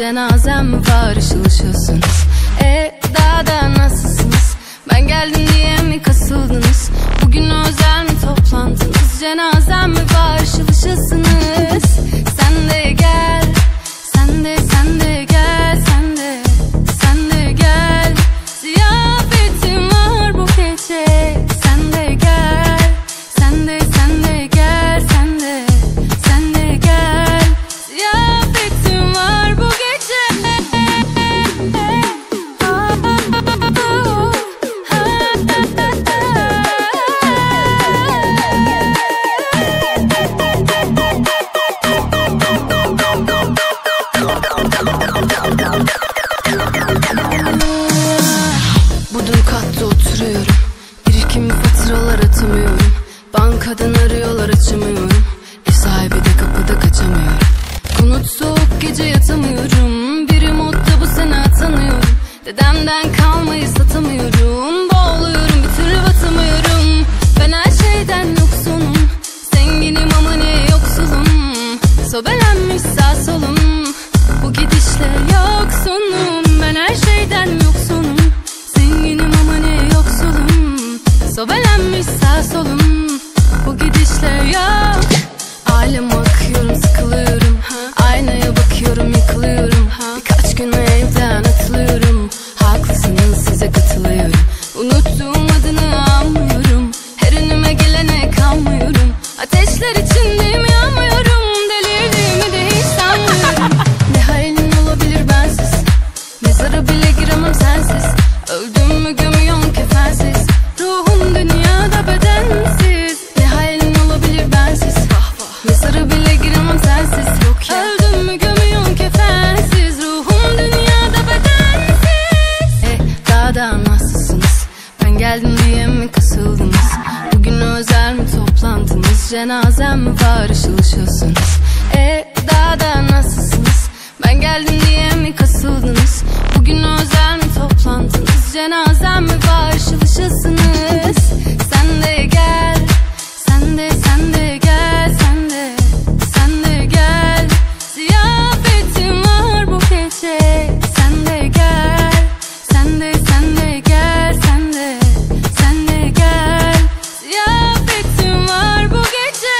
cenazem mi var, ışıl ışılsınız. Daha da nasılsınız? Ben geldim diye mi kasıldınız? Bugün özel mi toplantınız? Cenazem mi var, ışıl ışılsınız. Sen de gel, sen de gel, sen de gel. Ziyafetim var bu gece. Sen de gel, sen de gel, sen de gel. Ziyafetim var bu gece. Bodrum katta oturuyorum. Birikim faturalar atamıyorum. Bankadan arıyorlar, açamıyorum. Ev sahibi de kapıda, kaçamıyorum. Konut soğuk, gece yatamıyorum. Biri modda bu sene atanıyorum. Dedemden kalmayı satamıyorum. Boğuluyorum, bir türlü batamıyorum. Ben her şeyden yoksunum. Zenginim ama ne yoksulum. Sobelenmiş sağ solum. Bu gidişle yoksunum. Ben her şeyden yoksunum. Zenginim ama ne yoksulum. Sobelenmiş sağ solum. Bu gidişle yok. Aleme bakıyorum, sıkılıyorum. Aynaya bakıyorum, yıkılıyorum. Birkaç gün evden atılıyorum. Haklısınız, size katılıyorum. Unuttuğum adını anmıyorum. Her önüme gelene kanmıyorum. Ateşler içindeyim, yanmıyorum. Delirdiğimi de hiç sanmıyorum. Ne halin olabilir bensiz? Mezara bile giremem sensiz. Öldüm mü gömüyorsun kefensiz. Ruhum dünyada bedensiz. Ne halin olabilir bensiz? Mezara bile giremem sensiz. Yok ya. Öldüm mü gömüyorsun kefensiz. Ruhum dünyada bedensiz. Daha da nasılsınız? Ben geldim diye mi kasıldınız? Bugün özel mi toplantınız? Cenazem mi var, ışıl ışılsınız. Daha da nasılsınız? Ben geldim diye mi kasıldınız? Bugün özel mi toplantınız? Cenazem mi var, ışıl ışılsınız. Sen de gel, sen de gel, sen de gel. Ziyafetim var bu gece. Sen de gel, sen de gel, sen de gel. Ziyafetim var bu gece.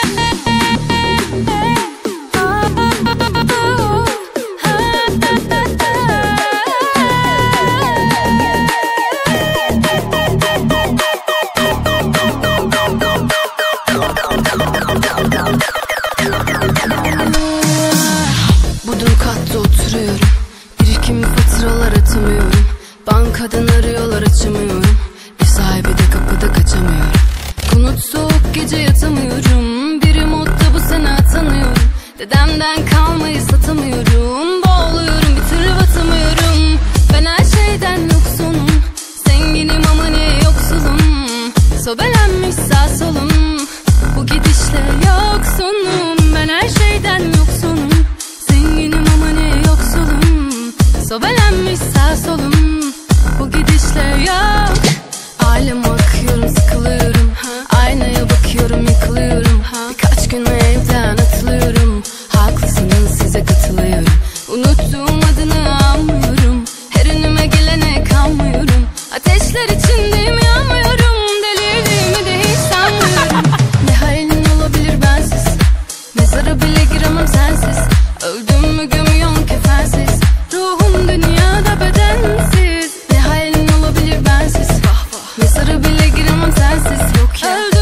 Bodrum katta oturuyorum. Birikim faturalar atamıyorum. Bankadan arıyorlar, açamıyorum. Ev sahibi de kapıda, kaçamıyorum. Konut soğuk, gece yatamıyorum. Biri modda bu sene atanıyorum. Dedemden kalmayı satamıyorum. Boğuluyorum, bir türlü batamıyorum. Ben her şeyden yoksunum. Zenginim ama ne yoksulum. Sobelenmiş sağ solum. Bu gidişle yoksunum. Ben her şeyden yoksunum. Zenginim ama ne yoksulum. Sobelenmiş sağ solum. Bu gidişle yok. Aleme bakıyorum, sıkılıyorum. Aynaya bakıyorum, yıkılıyorum. Birkaç gün evden atılıyorum. Haklısınız, size katılıyorum. Unuttuğum adını anmıyorum. Her önüme gelene kanmıyorum. Ateşler içindeyim, yanmıyorum. Delirdiğimi de hiç sanmıyorum. Ne halin olabilir bensiz? Mezara bile giremem sensiz. Öldüm mü gömüyorsun kefensiz. Ruhum dünyada bedensiz. Ne halin olabilir bensiz? Mezara bile giremem sensiz. Yok ya.